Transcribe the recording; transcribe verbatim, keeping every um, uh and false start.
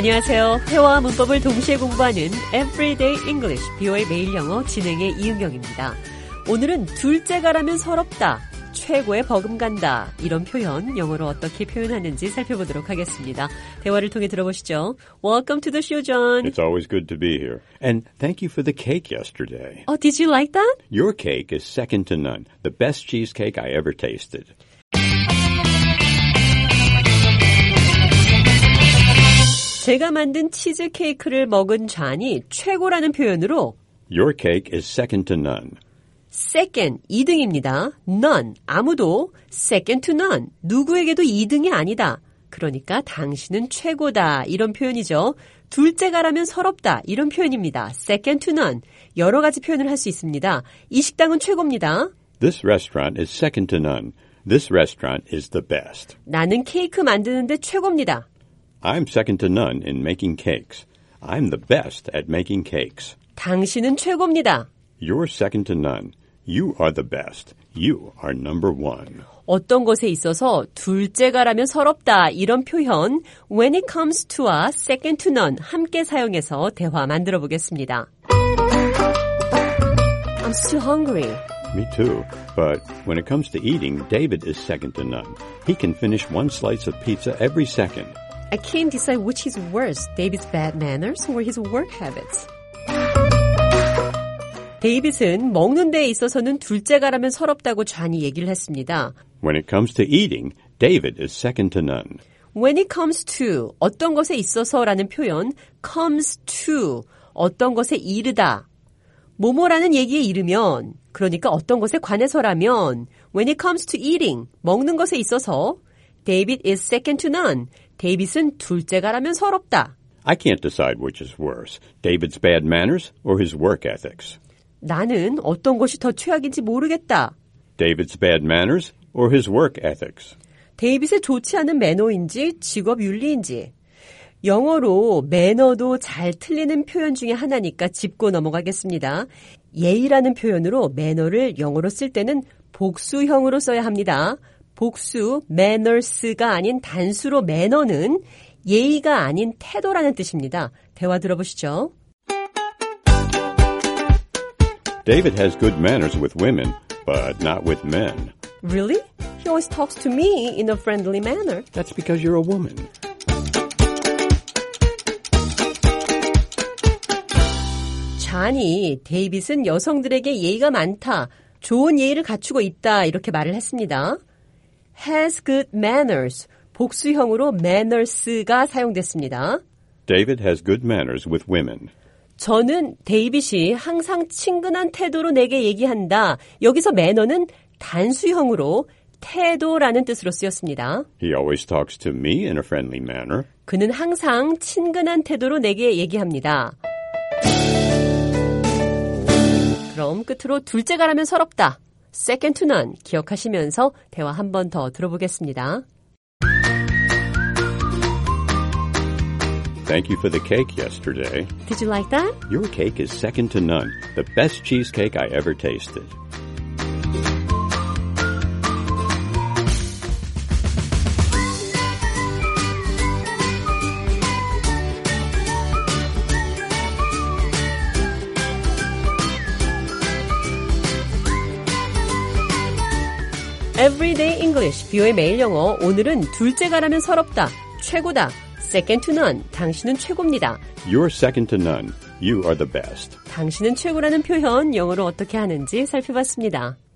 안녕하세요. 회화와 문법을 동시에 공부하는 Everyday English, 비오에이 매일 영어 진행의 이은경입니다. 오늘은 둘째가라면 서럽다, 최고의 버금간다 이런 표현 영어로 어떻게 표현하는지 살펴보도록 하겠습니다. 대화를 통해 들어보시죠. Welcome to the show, John. It's always good to be here. And thank you for the cake yesterday. Oh, did you like that? Your cake is second to none. The best cheesecake I ever tasted. 제가 만든 치즈케이크를 먹은 잔이 최고라는 표현으로 Your cake is second to none. second, 이 등입니다. none, 아무도 second to none, 누구에게도 이 등이 아니다. 그러니까 당신은 최고다 이런 표현이죠. 둘째가라면 서럽다 이런 표현입니다. second to none, 여러 가지 표현을 할 수 있습니다. 이 식당은 최고입니다. This restaurant is second to none. This restaurant is the best. 나는 케이크 만드는데 최고입니다. I'm second to none in making cakes. I'm the best at making cakes. 당신은 최고입니다. You're second to none. You are the best. You are number one. 어떤 것에 있어서 둘째가라면 서럽다 이런 표현 when it comes to와 second to none 함께 사용해서 대화 만들어 보겠습니다. I'm still hungry. Me too. But when it comes to eating, David is second to none. He can finish one slice of pizza every second. I can't decide which is worse, David's bad manners or his work habits. 데이빗은 먹는 데에 있어서는 둘째가라면 서럽다고 잔이 얘기를 했습니다. When it comes to eating, David is second to none. When it comes to, 어떤 것에 있어서라는 표현, comes to, 어떤 것에 이르다. 뭐뭐라는 얘기에 이르면, 그러니까 어떤 것에 관해서라면, when it comes to eating, 먹는 것에 있어서, David is second to none. 데이빗은 둘째가라면 서럽다. I can't decide which is worse, David's bad manners or his work ethics. 나는 어떤 것이 더 최악인지 모르겠다. David's bad manners or his work ethics. 데이빗의 좋지 않은 매너인지 직업 윤리인지. 영어로 매너도 잘 틀리는 표현 중에 하나니까 짚고 넘어가겠습니다. 예의라는 표현으로 매너를 영어로 쓸 때는 복수형으로 써야 합니다. 복수, manners가 아닌 단수로 매너는 예의가 아닌 태도라는 뜻입니다. 대화 들어보시죠. David has good manners with women, but not with men. Really? He always talks to me in a friendly manner. That's because you're a woman. 잔이 데이빗은 여성들에게 예의가 많다, 좋은 예의를 갖추고 있다 이렇게 말을 했습니다. has good manners, 복수형으로 manners가 사용됐습니다. David has good manners with women. 저는 데이빗이 항상 친근한 태도로 내게 얘기한다. 여기서 매너는 단수형으로 태도라는 뜻으로 쓰였습니다. He always talks to me in a friendly manner. 그는 항상 친근한 태도로 내게 얘기합니다. 그럼 끝으로 둘째가라면 서럽다. second to none 기억하시면서 대화 한 번 더 들어보겠습니다. Thank you for the cake yesterday. Did you like that? Your cake is second to none. The best cheesecake I ever tasted. Everyday English, 비오에이 매일 영어. 오늘은 둘째가라면 서럽다, 최고다, second to none, 당신은 최고입니다. You're second to none. You are the best. 당신은 최고라는 표현 영어로 어떻게 하는지 살펴봤습니다.